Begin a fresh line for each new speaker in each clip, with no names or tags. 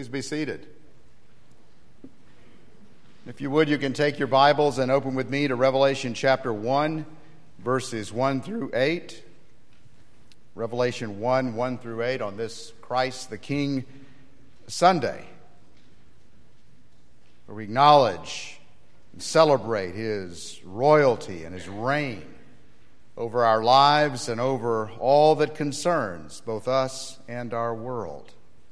Please be seated. If you would, you can take your Bibles and open with me to Revelation chapter 1, verses 1 through 8. Revelation 1, 1 through 8 on this Christ the King Sunday, where we acknowledge and celebrate his royalty and his reign over our lives and over all that concerns both us and our world.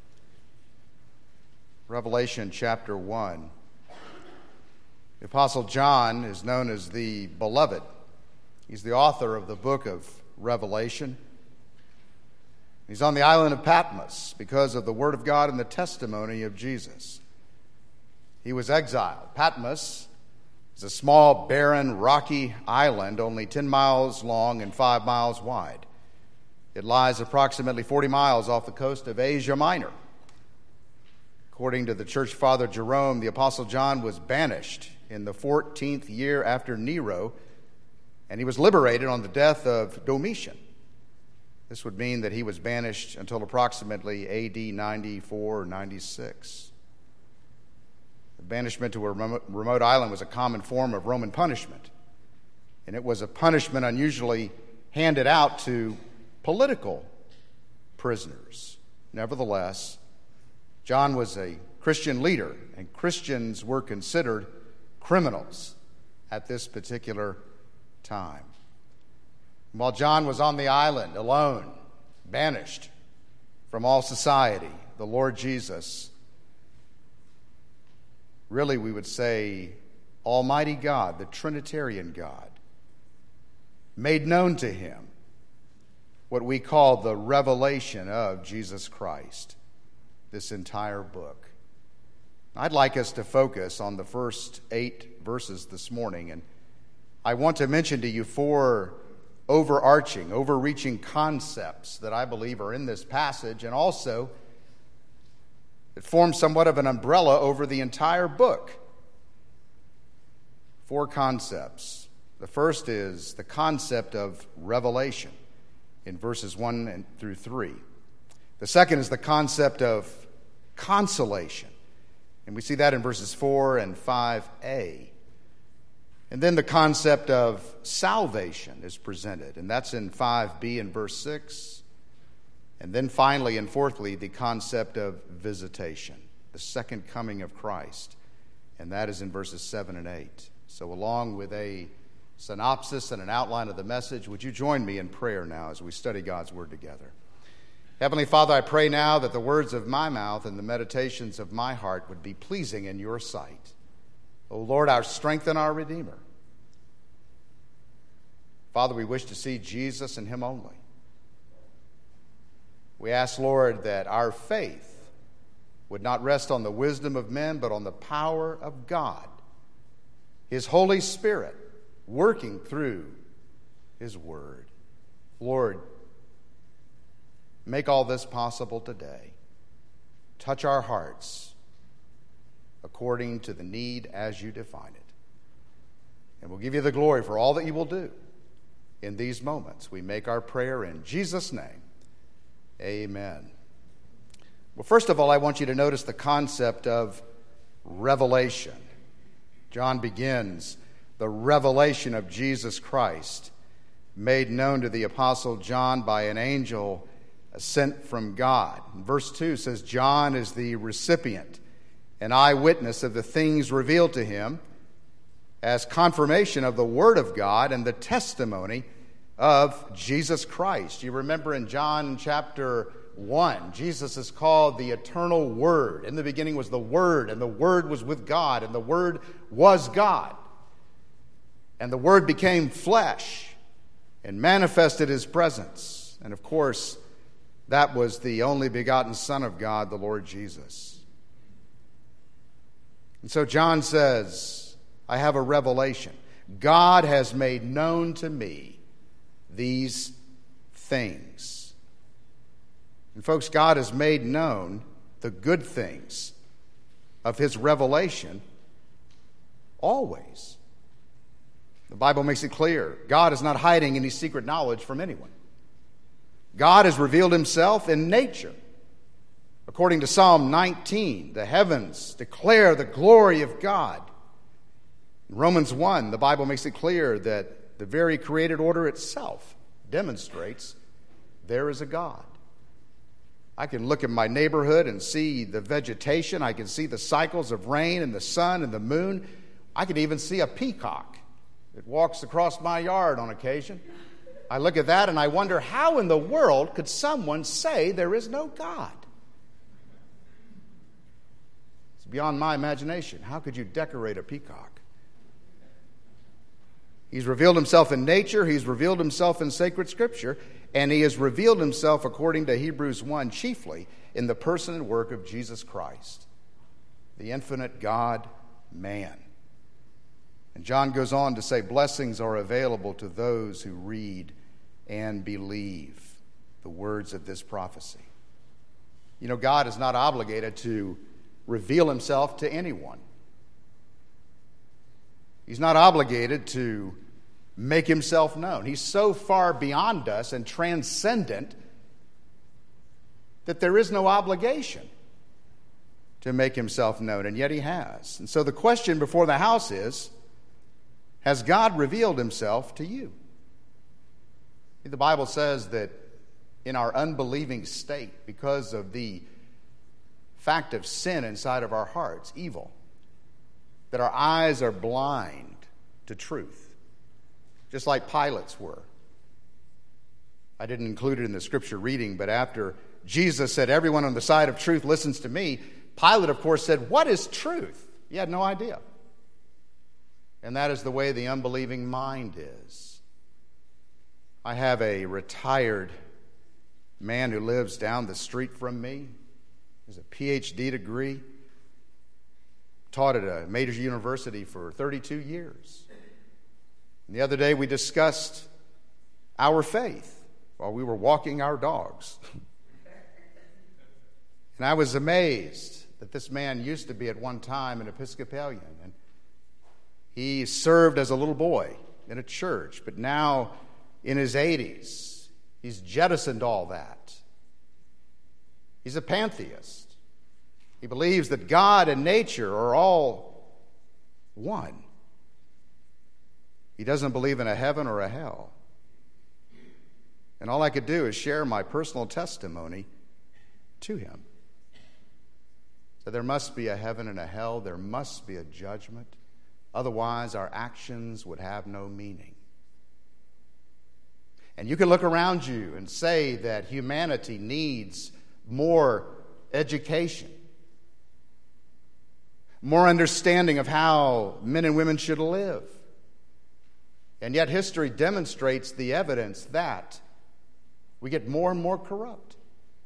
Revelation chapter 1. The Apostle John is known as the Beloved. He's the author of the book of Revelation. He's on the island of Patmos because of the Word of God and the testimony of Jesus. He was exiled. Patmos is a small, barren, rocky island only 10 miles long and 5 miles wide. It lies approximately 40 miles off the coast of Asia Minor. According to the church father Jerome, the Apostle John was banished in the 14th year after Nero, and he was liberated on the death of Domitian. This would mean that he was banished until approximately AD 94 or 96. The banishment to a remote island was a common form of Roman punishment, and it was a punishment unusually handed out to political prisoners. Nevertheless, John was a Christian leader, and Christians were considered criminals at this particular time. While John was on the island, alone, banished from all society, the Lord Jesus, really we would say Almighty God, the Trinitarian God, made known to him what we call the revelation of Jesus Christ, this entire book. I'd like us to focus on the first 8 verses this morning, and I want to mention to you 4 overreaching concepts that I believe are in this passage, and also it forms somewhat of an umbrella over the entire book. 4 concepts. The first is the concept of revelation in verses 1 through 3. The second is the concept of consolation, and we see that in verses 4 and 5a. And then the concept of salvation is presented, and that's in 5b and verse 6. And then finally and fourthly, the concept of visitation, the second coming of Christ, and that is in verses 7 and 8. So along with a synopsis and an outline of the message, would you join me in prayer now as we study God's Word together? Heavenly Father, I pray now that the words of my mouth and the meditations of my heart would be pleasing in your sight. O Lord, our strength and our Redeemer. Father, we wish to see Jesus and him only. We ask, Lord, that our faith would not rest on the wisdom of men, but on the power of God, his Holy Spirit working through his word. Lord, make all this possible today. Touch our hearts according to the need as you define it. And we'll give you the glory for all that you will do in these moments. We make our prayer in Jesus' name. Amen. Well, first of all, I want you to notice the concept of revelation. John begins the revelation of Jesus Christ, made known to the Apostle John by an angel sent from God. Verse 2 says, John is the recipient, an eyewitness of the things revealed to him as confirmation of the Word of God and the testimony of Jesus Christ. You remember in John chapter 1, Jesus is called the eternal Word. In the beginning was the Word, and the Word was with God, and the Word was God. And the Word became flesh and manifested his presence. And of course, that was the only begotten Son of God, the Lord Jesus. And so John says, I have a revelation. God has made known to me these things. And folks, God has made known the good things of his revelation always. The Bible makes it clear. God is not hiding any secret knowledge from anyone. God has revealed himself in nature. According to Psalm 19, the heavens declare the glory of God. In Romans 1, the Bible makes it clear that the very created order itself demonstrates there is a God. I can look at my neighborhood and see the vegetation. I can see the cycles of rain and the sun and the moon. I can even see a peacock that walks across my yard on occasion. I look at that and I wonder, how in the world could someone say there is no God? It's beyond my imagination. How could you decorate a peacock? He's revealed himself in nature. He's revealed himself in sacred scripture. And he has revealed himself, according to Hebrews 1, chiefly in the person and work of Jesus Christ, the infinite God, man. And John goes on to say, blessings are available to those who read and believe the words of this prophecy. You know, God is not obligated to reveal himself to anyone. He's not obligated to make himself known. He's so far beyond us and transcendent that there is no obligation to make himself known, and yet he has. And so the question before the house is, has God revealed himself to you? The Bible says that in our unbelieving state, because of the fact of sin inside of our hearts, evil, that our eyes are blind to truth, just like Pilate's were. I didn't include it in the scripture reading, but after Jesus said, everyone on the side of truth listens to me, Pilate, of course, said, what is truth? He had no idea. And that is the way the unbelieving mind is. I have a retired man who lives down the street from me. He has a PhD degree, taught at a major university for 32 years. And the other day we discussed our faith while we were walking our dogs. And I was amazed that this man used to be at one time an Episcopalian. And he served as a little boy in a church, but now in his 80s, he's jettisoned all that. He's a pantheist. He believes that God and nature are all one. He doesn't believe in a heaven or a hell. And all I could do is share my personal testimony to him. So there must be a heaven and a hell. There must be a judgment. Otherwise, our actions would have no meaning. And you can look around you and say that humanity needs more education, more understanding of how men and women should live. And yet history demonstrates the evidence that we get more and more corrupt.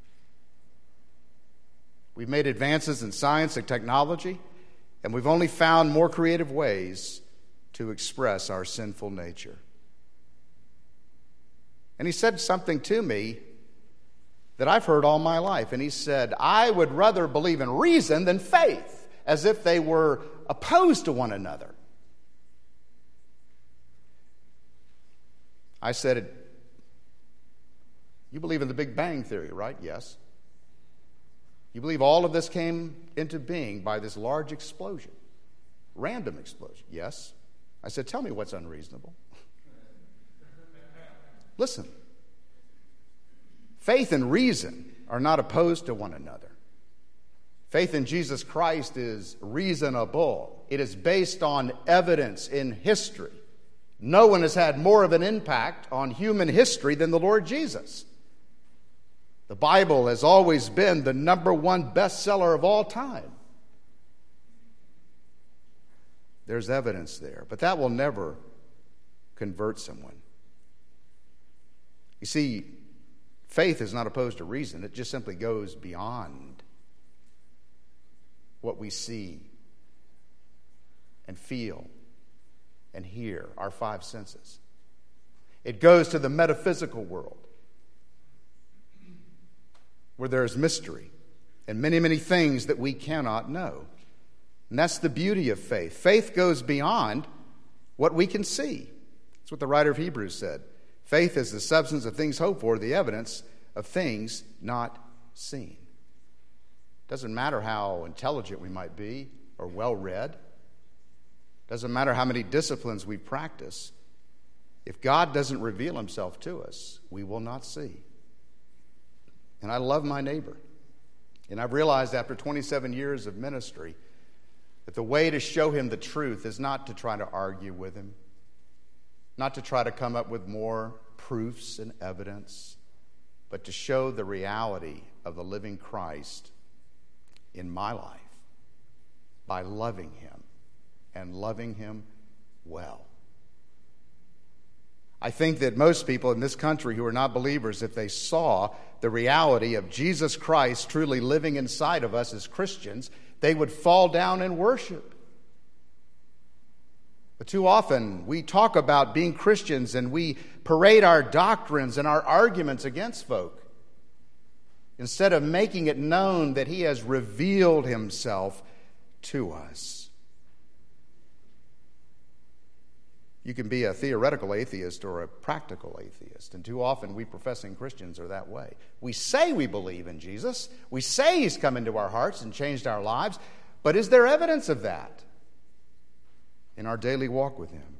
We've made advances in science and technology, and we've only found more creative ways to express our sinful nature. And he said something to me that I've heard all my life. And he said, I would rather believe in reason than faith, as if they were opposed to one another. I said, you believe in the Big Bang Theory, right? Yes. You believe all of this came into being by this large explosion, random explosion? Yes. I said, tell me what's unreasonable. Listen, faith and reason are not opposed to one another. Faith in Jesus Christ is reasonable. It is based on evidence in history. No one has had more of an impact on human history than the Lord Jesus. The Bible has always been the number one bestseller of all time. There's evidence there, but that will never convert someone. You see, faith is not opposed to reason. It just simply goes beyond what we see and feel and hear, our five senses. It goes to the metaphysical world, where there is mystery and many, many things that we cannot know. And that's the beauty of faith. Faith goes beyond what we can see. That's what the writer of Hebrews said. Faith is the substance of things hoped for, the evidence of things not seen. Doesn't matter how intelligent we might be or well-read. Doesn't matter how many disciplines we practice. If God doesn't reveal himself to us, we will not see. And I love my neighbor. And I've realized after 27 years of ministry that the way to show him the truth is not to try to argue with him, not to try to come up with more proofs and evidence, but to show the reality of the living Christ in my life by loving him and loving him well. I think that most people in this country who are not believers, if they saw the reality of Jesus Christ truly living inside of us as Christians, they would fall down and worship. But too often we talk about being Christians and we parade our doctrines and our arguments against folk instead of making it known that he has revealed himself to us. You can be a theoretical atheist or a practical atheist, and too often we professing Christians are that way. We say we believe in Jesus. We say he's come into our hearts and changed our lives, but is there evidence of that in our daily walk with him?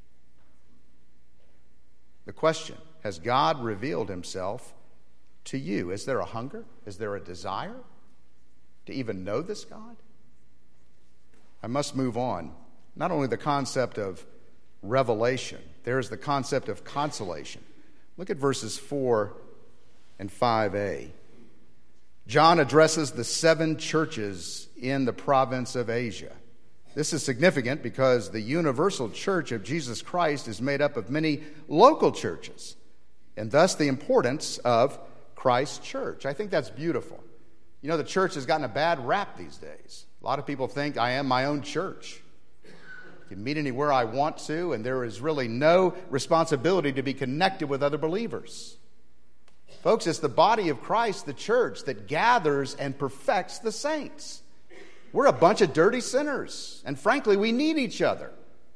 The question, has God revealed himself to you? Is there a hunger? Is there a desire to even know this God? I must move on. Not only the concept of revelation, there's the concept of consolation. Look at verses 4 and 5a. John addresses the 7 churches in the province of Asia. This is significant because the universal church of Jesus Christ is made up of many local churches, and thus the importance of Christ's church. I think that's beautiful. You know, the church has gotten a bad rap these days. A lot of people think I am my own church. I can meet anywhere I want to, and there is really no responsibility to be connected with other believers. Folks, it's the body of Christ, the church, that gathers and perfects the saints. We're a bunch of dirty sinners, and frankly, we need each other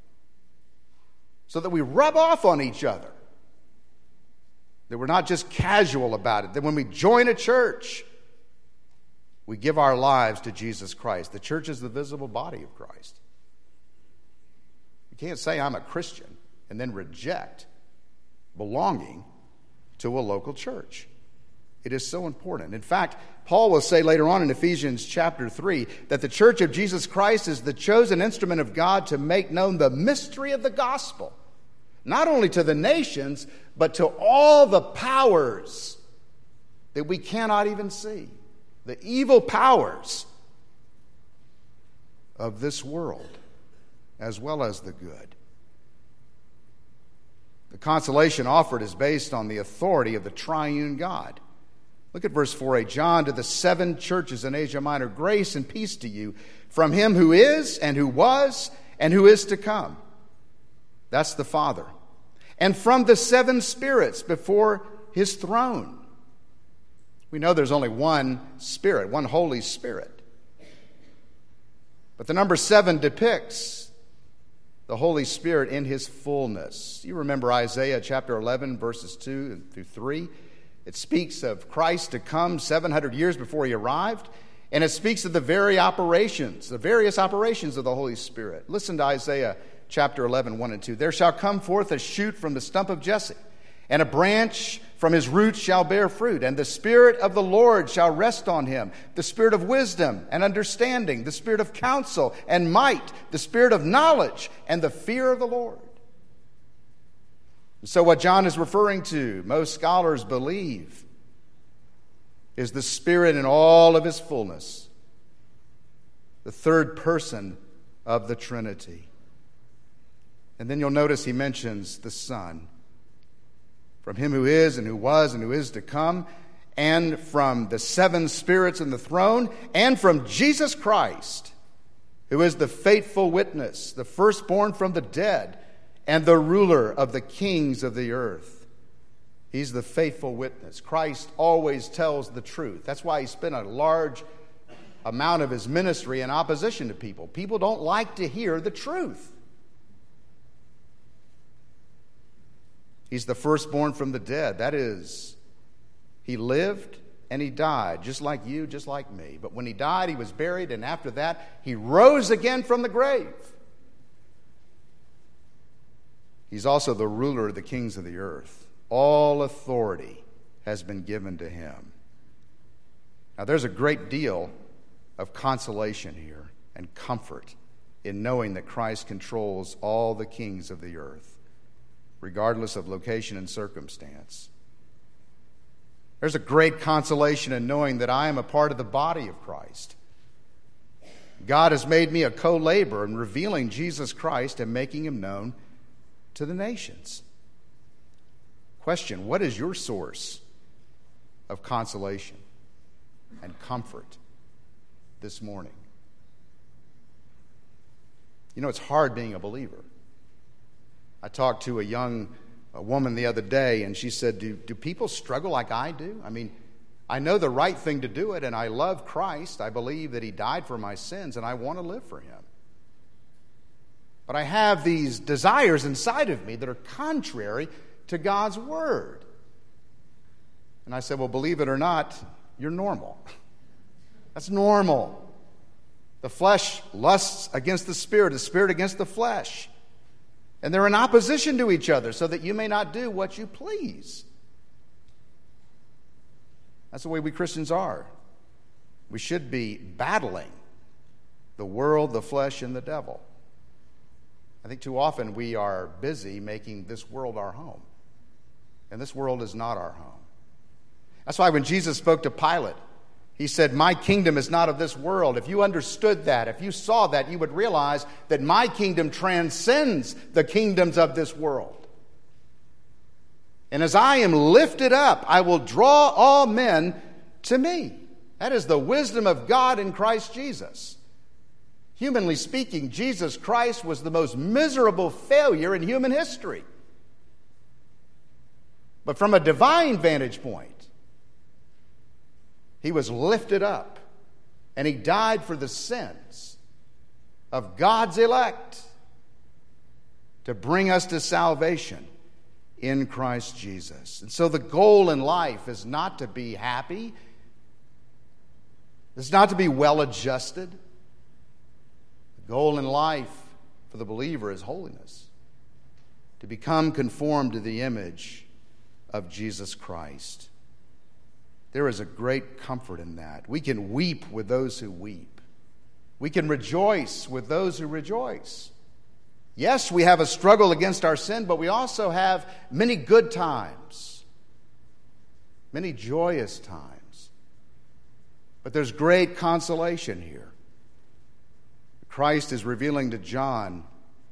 so that we rub off on each other, that we're not just casual about it, that when we join a church, we give our lives to Jesus Christ. The church is the visible body of Christ. You can't say I'm a Christian and then reject belonging to a local church. It is so important. In fact, Paul will say later on in Ephesians chapter 3 that the church of Jesus Christ is the chosen instrument of God to make known the mystery of the gospel, not only to the nations, but to all the powers that we cannot even see, the evil powers of this world, as well as the good. The consolation offered is based on the authority of the triune God. Look at verse 4a. John, to the 7 churches in Asia Minor, grace and peace to you from him who is and who was and who is to come. That's the Father. And from the 7 spirits before his throne. We know there's only one Spirit, one Holy Spirit. But the number 7 depicts the Holy Spirit in his fullness. You remember Isaiah chapter 11, verses 2 through 3. It speaks of Christ to come 700 years before he arrived, and it speaks of the various operations of the Holy Spirit. Listen to Isaiah chapter 11, 1 and 2. There shall come forth a shoot from the stump of Jesse, and a branch from his roots shall bear fruit, and the Spirit of the Lord shall rest on him, the Spirit of wisdom and understanding, the Spirit of counsel and might, the Spirit of knowledge and the fear of the Lord. So what John is referring to, most scholars believe, is the Spirit in all of his fullness, the third person of the Trinity. And then you'll notice he mentions the Son, from him who is and who was and who is to come, and from the 7 spirits in the throne, and from Jesus Christ, who is the faithful witness, the firstborn from the dead, and the ruler of the kings of the earth. He's the faithful witness. Christ always tells the truth. That's why he spent a large amount of his ministry in opposition to people. People don't like to hear the truth. He's the firstborn from the dead. That is, he lived and he died, just like you, just like me. But when he died, he was buried, and after that, he rose again from the grave. He's also the ruler of the kings of the earth. All authority has been given to him. Now, there's a great deal of consolation here and comfort in knowing that Christ controls all the kings of the earth, regardless of location and circumstance. There's a great consolation in knowing that I am a part of the body of Christ. God has made me a co-laborer in revealing Jesus Christ and making him known to the nations. Question: what is your source of consolation and comfort this morning? You know, it's hard being a believer. I talked to a woman the other day, and she said, do people struggle like I do? I mean, I know the right thing to do it, and I love Christ. I believe that he died for my sins, and I want to live for him. But I have these desires inside of me that are contrary to God's word. And I said, well, believe it or not, you're normal. That's normal. The flesh lusts against the spirit against the flesh. And they're in opposition to each other so that you may not do what you please. That's the way we Christians are. We should be battling the world, the flesh, and the devil. I think too often we are busy making this world our home. And this world is not our home. That's why when Jesus spoke to Pilate, he said, my kingdom is not of this world. If you understood that, if you saw that, you would realize that my kingdom transcends the kingdoms of this world. And as I am lifted up, I will draw all men to me. That is the wisdom of God in Christ Jesus. Humanly speaking, Jesus Christ was the most miserable failure in human history. But from a divine vantage point, he was lifted up, and he died for the sins of God's elect to bring us to salvation in Christ Jesus. And so the goal in life is not to be happy. It's not to be well-adjusted. The goal in life for the believer is holiness, to become conformed to the image of Jesus Christ. There is a great comfort in that. We can weep with those who weep. We can rejoice with those who rejoice. Yes, we have a struggle against our sin, but we also have many good times, many joyous times. But there's great consolation here. Christ is revealing to John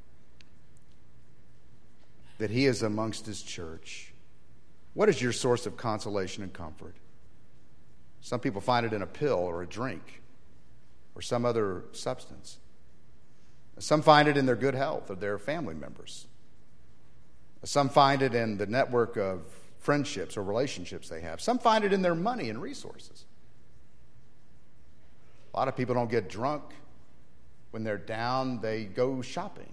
that he is amongst his church. What is your source of consolation and comfort? Some people find it in a pill or a drink or some other substance. Some find it in their good health of their family members. Some find it in the network of friendships or relationships they have. Some find it in their money and resources. A lot of people don't get drunk. When they're down, they go shopping.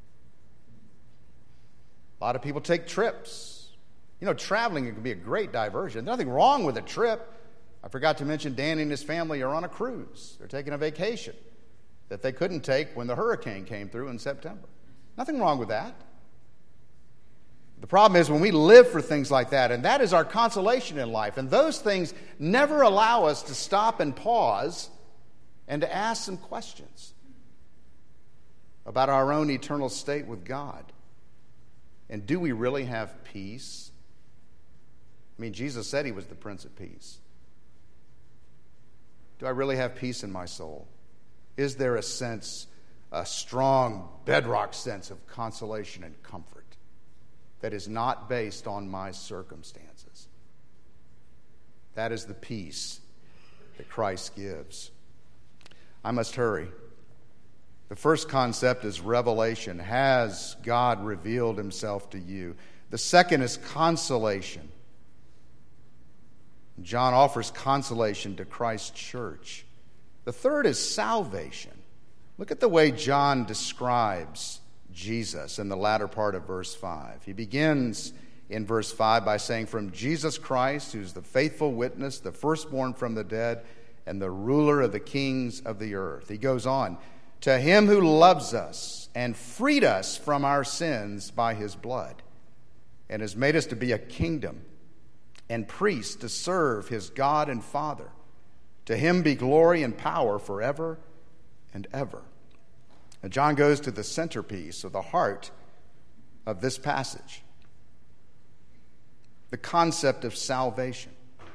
A lot of people take trips. You know, traveling can be a great diversion. There's nothing wrong with a trip. I forgot to mention Danny and his family are on a cruise. They're taking a vacation that they couldn't take when the hurricane came through in September. Nothing wrong with that. The problem is when we live for things like that, and that is our consolation in life, and those things never allow us to stop and pause and to ask some questions about our own eternal state with God. And do we really have peace? I mean, Jesus said he was the Prince of Peace. Do I really have peace in my soul? Is there a sense, a strong bedrock sense of consolation and comfort that is not based on my circumstances? That is the peace that Christ gives. I must hurry. The first concept is revelation. Has God revealed himself to you? The second is consolation. John offers consolation to Christ's church. The third is salvation. Look at the way John describes Jesus in the latter part of verse 5. He begins in verse 5 by saying, "From Jesus Christ, who's the faithful witness, the firstborn from the dead, and the ruler of the kings of the earth." He goes on, "To him who loves us and freed us from our sins by his blood, and has made us to be a kingdom and priests to serve his God and Father. To him be glory and power forever and ever." And John goes to the centerpiece of the heart of this passage, the concept of salvation.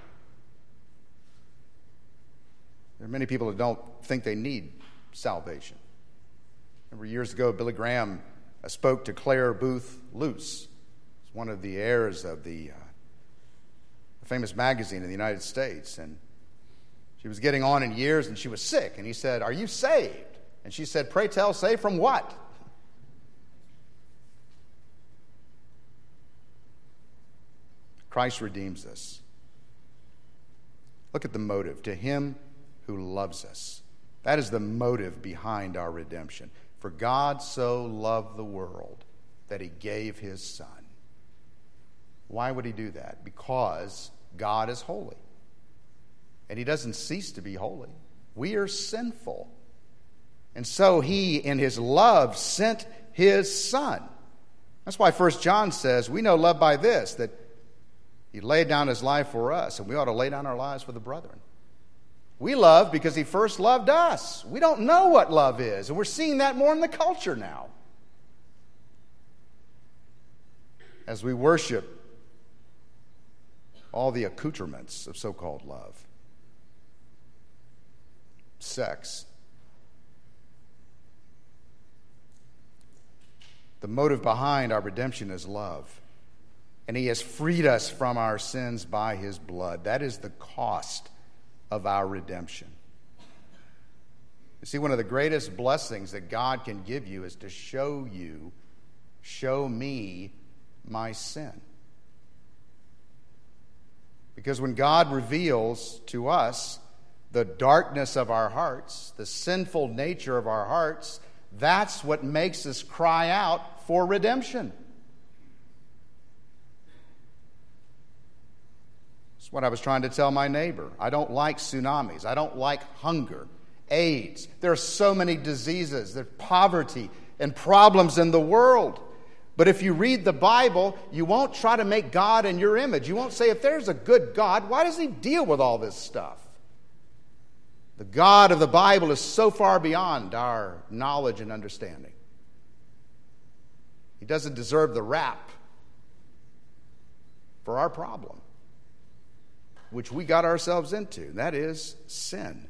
There are many people that don't think they need salvation. Remember years ago, Billy Graham spoke to Claire Booth Luce. It's one of the heirs of the famous magazine in the United States. And she was getting on in years and she was sick. And he said, "Are you saved?" And she said, "Pray tell, saved from what?" Christ redeems us. Look at the motive. To him who loves us. That is the motive behind our redemption. For God so loved the world that he gave his Son. Why would he do that? Because God is holy. And he doesn't cease to be holy. We are sinful. And so he, in his love, sent his Son. That's why 1 John says, we know love by this, that he laid down his life for us, and we ought to lay down our lives for the brethren. We love because he first loved us. We don't know what love is, and we're seeing that more in the culture now. As we worship all the accoutrements of so-called love. Sex. The motive behind our redemption is love. And he has freed us from our sins by his blood. That is the cost of our redemption. You see, one of the greatest blessings that God can give you is to show me my sin. Because when God reveals to us the darkness of our hearts, the sinful nature of our hearts, that's what makes us cry out for redemption. That's what I was trying to tell my neighbor. I don't like tsunamis. I don't like hunger, AIDS. There are so many diseases. There's poverty and problems in the world. But if you read the Bible, you won't try to make God in your image. You won't say, if there's a good God, why does he deal with all this stuff? The God of the Bible is so far beyond our knowledge and understanding. He doesn't deserve the rap for our problem, which we got ourselves into. That is sin.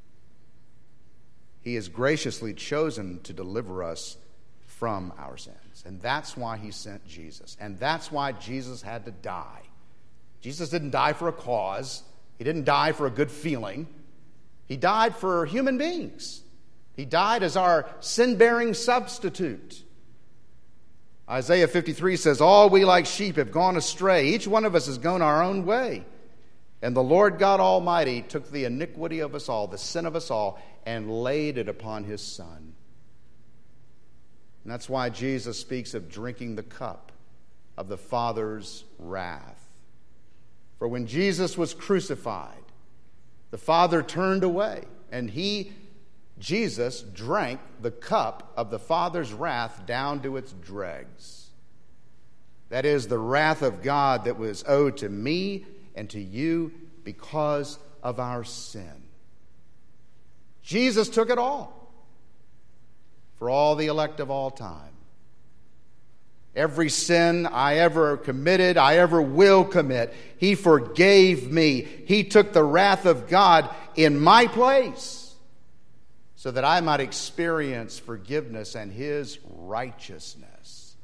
He has graciously chosen to deliver us from our sins. And that's why he sent Jesus. And that's why Jesus had to die. Jesus didn't die for a cause. He didn't die for a good feeling. He died for human beings. He died as our sin-bearing substitute. Isaiah 53 says, "All we like sheep have gone astray. Each one of us has gone our own way. And the Lord God Almighty took the iniquity of us all, the sin of us all, and laid it upon his Son." And that's why Jesus speaks of drinking the cup of the Father's wrath. For when Jesus was crucified, the Father turned away, and Jesus, drank the cup of the Father's wrath down to its dregs. That is the wrath of God that was owed to me and to you because of our sin. Jesus took it all for all the elect of all time. Every sin I ever committed, I ever will commit, he forgave me. He took the wrath of God in my place so that I might experience forgiveness and his righteousness.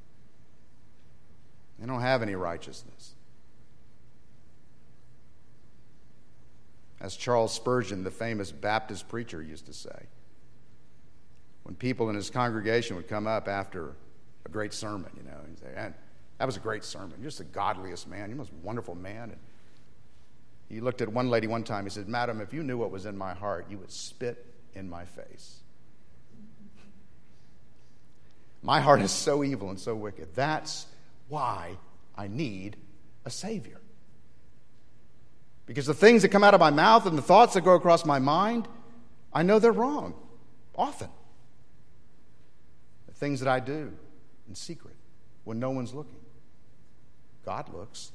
I don't have any righteousness. As Charles Spurgeon, the famous Baptist preacher, used to say, when people in his congregation would come up after a great sermon, and say, "Man, that was a great sermon. You're just the godliest man. You're the most wonderful man." And he looked at one lady one time. He said, "Madam, if you knew what was in my heart, you would spit in my face. My heart is so evil and so wicked. That's why I need a Savior. Because the things that come out of my mouth and the thoughts that go across my mind, I know they're wrong, often. The things that I do in secret when no one's looking. God looks.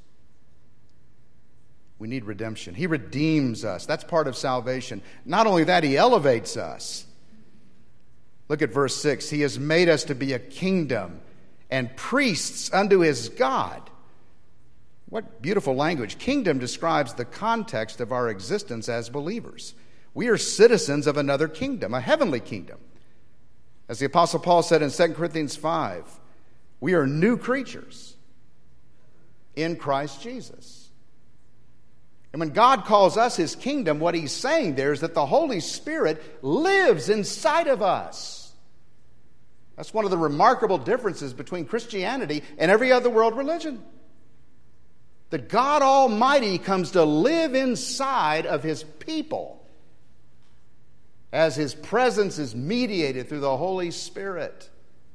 We need redemption. He redeems us. That's part of salvation. Not only that, He elevates us. Look at verse 6. He has made us to be a kingdom and priests unto His God. What beautiful language. Kingdom describes the context of our existence as believers. We are citizens of another kingdom, a heavenly kingdom. As the Apostle Paul said in 2 Corinthians 5, we are new creatures in Christ Jesus. And when God calls us His kingdom, what He's saying there is that the Holy Spirit lives inside of us. That's one of the remarkable differences between Christianity and every other world religion. That God Almighty comes to live inside of His people as His presence is mediated through the Holy Spirit.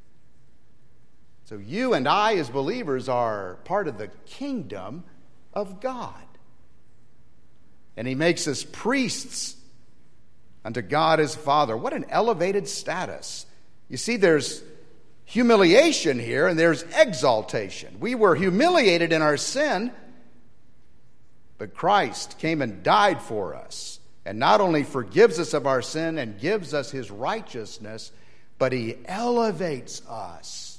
So you and I as believers are part of the kingdom of God. And He makes us priests unto God His Father. What an elevated status. You see, there's humiliation here and there's exaltation. We were humiliated in our sin, but Christ came and died for us, and not only forgives us of our sin and gives us His righteousness, but He elevates us.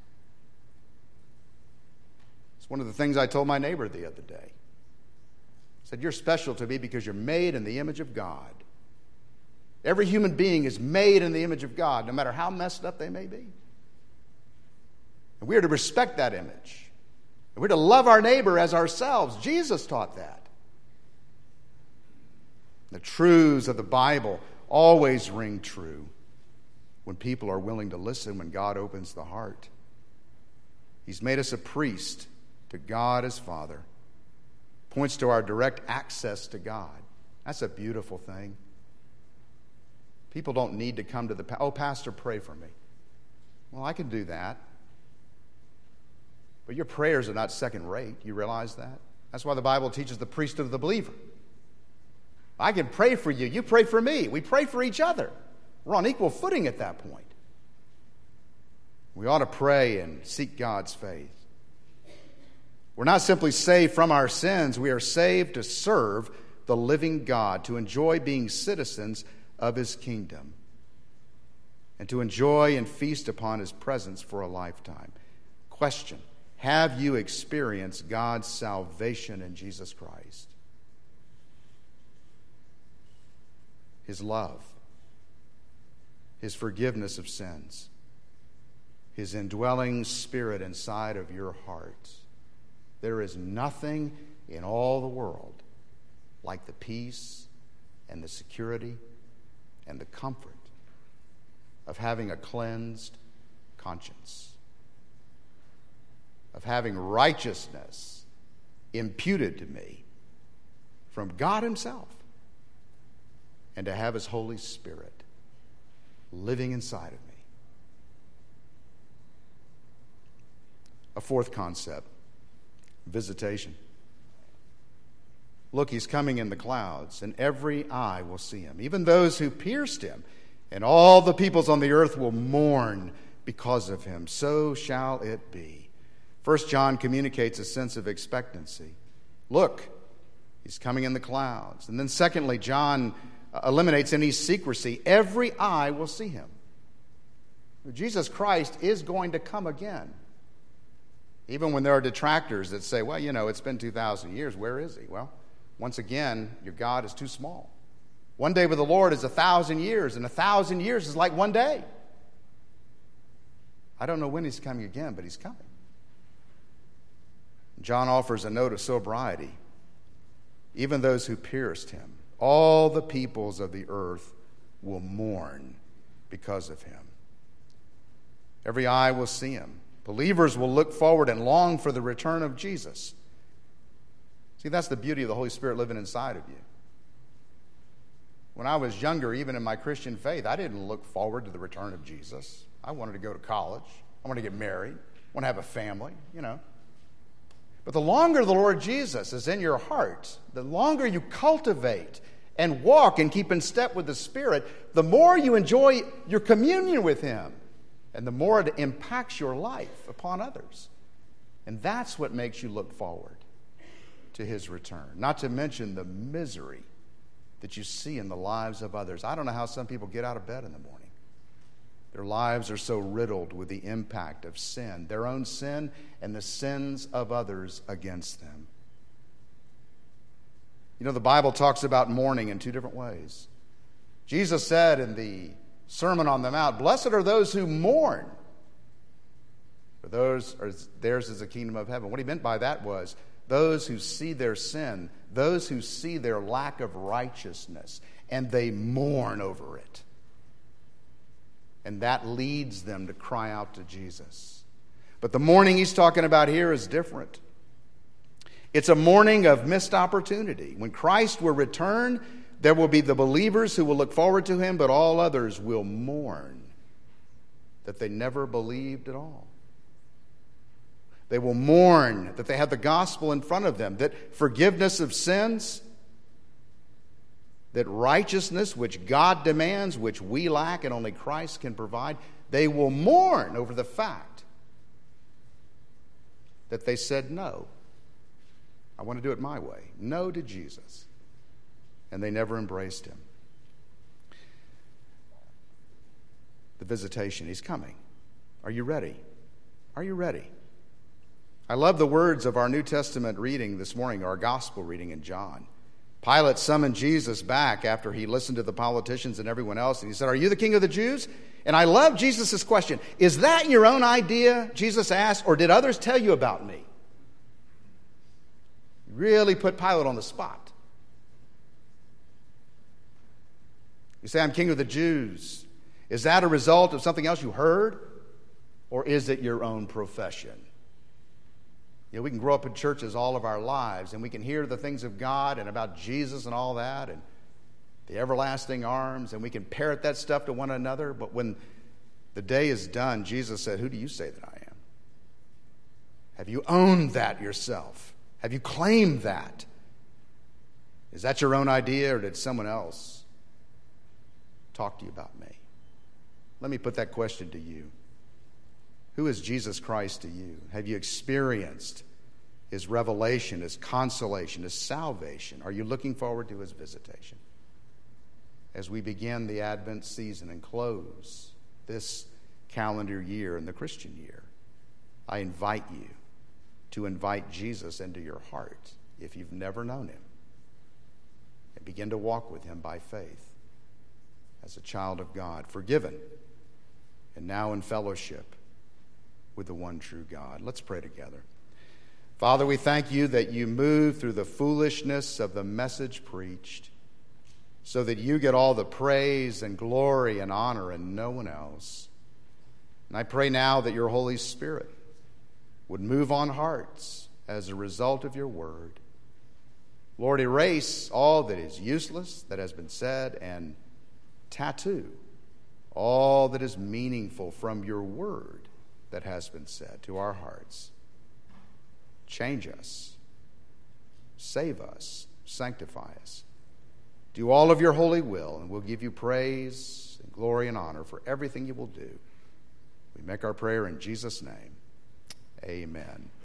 It's one of the things I told my neighbor the other day. I said, you're special to me because you're made in the image of God. Every human being is made in the image of God, no matter how messed up they may be. And we are to respect that image. And we're to love our neighbor as ourselves. Jesus taught that. The truths of the Bible always ring true when people are willing to listen, when God opens the heart. He's made us a priest to God as Father. Points to our direct access to God. That's a beautiful thing. People don't need to come to the pastor, pray for me. Well, I can do that. But your prayers are not second rate. You realize that? That's why the Bible teaches the priesthood of the believer. I can pray for you. You pray for me. We pray for each other. We're on equal footing at that point. We ought to pray and seek God's faith. We're not simply saved from our sins. We are saved to serve the living God, to enjoy being citizens of His kingdom, and to enjoy and feast upon His presence for a lifetime. Question: have you experienced God's salvation in Jesus Christ? His love, His forgiveness of sins, His indwelling Spirit inside of your heart. There is nothing in all the world like the peace and the security and the comfort of having a cleansed conscience, of having righteousness imputed to me from God Himself, and to have His Holy Spirit living inside of me. A fourth concept: visitation. Look, He's coming in the clouds, and every eye will see Him, even those who pierced Him, and all the peoples on the earth will mourn because of Him. So shall it be. 1 John communicates a sense of expectancy. Look, He's coming in the clouds. And then secondly, John eliminates any secrecy. Every eye will see Him. Jesus Christ is going to come again. Even when there are detractors that say, well, it's been 2,000 years. Where is He? Well, once again, your God is too small. One day with the Lord is 1,000 years, and 1,000 years is like one day. I don't know when He's coming again, but He's coming. John offers a note of sobriety. Even those who pierced Him, all the peoples of the earth will mourn because of Him. Every eye will see Him. Believers will look forward and long for the return of Jesus. See, that's the beauty of the Holy Spirit living inside of you. When I was younger, even in my Christian faith, I didn't look forward to the return of Jesus. I wanted to go to college. I wanted to get married. I wanted to have a family, But the longer the Lord Jesus is in your heart, the longer you cultivate and walk and keep in step with the Spirit, the more you enjoy your communion with Him, and the more it impacts your life upon others. And that's what makes you look forward to His return. Not to mention the misery that you see in the lives of others. I don't know how some people get out of bed in the morning. Their lives are so riddled with the impact of sin, their own sin and the sins of others against them. You know, the Bible talks about mourning in two different ways. Jesus said in the Sermon on the Mount, "Blessed are those who mourn, for theirs is the kingdom of heaven." What he meant by that was those who see their sin, those who see their lack of righteousness, and they mourn over it. And that leads them to cry out to Jesus. But the mourning he's talking about here is different. It's a mourning of missed opportunity. When Christ will return, there will be the believers who will look forward to him, but all others will mourn that they never believed at all. They will mourn that they had the gospel in front of them, that forgiveness of sins, that righteousness which God demands, which we lack and only Christ can provide. They will mourn over the fact that they said no. I want to do it my way. No to Jesus. And they never embraced him. The visitation, he's coming. Are you ready? Are you ready? I love the words of our New Testament reading this morning, our gospel reading in John. Pilate summoned Jesus back after he listened to the politicians and everyone else, and he said, "Are you the king of the Jews?" And I love Jesus' question. "Is that your own idea?" Jesus asked, "or did others tell you about me?" Really put Pilate on the spot. You say, "I'm king of the Jews." Is that a result of something else you heard? Or is it your own profession? You know, we can grow up in churches all of our lives, and we can hear the things of God and about Jesus and all that, and the everlasting arms, and we can parrot that stuff to one another. But when the day is done, Jesus said, "Who do you say that I am?" Have you owned that yourself? Have you claimed that? Is that your own idea, or did someone else talk to you about me? Let me put that question to you. Who is Jesus Christ to you? Have you experienced his revelation, his consolation, his salvation? Are you looking forward to his visitation? As we begin the Advent season and close this calendar year and the Christian year, I invite you to invite Jesus into your heart if you've never known him, and begin to walk with him by faith as a child of God, forgiven and now in fellowship with the one true God. Let's pray together. Father, we thank you that you move through the foolishness of the message preached so that you get all the praise and glory and honor and no one else. And I pray now that your Holy Spirit would move on hearts as a result of your word. Lord, erase all that is useless that has been said and tattoo all that is meaningful from your word that has been said to our hearts. Change us, save us, sanctify us. Do all of your holy will, and we'll give you praise and glory and honor for everything you will do. We make our prayer in Jesus' name. Amen.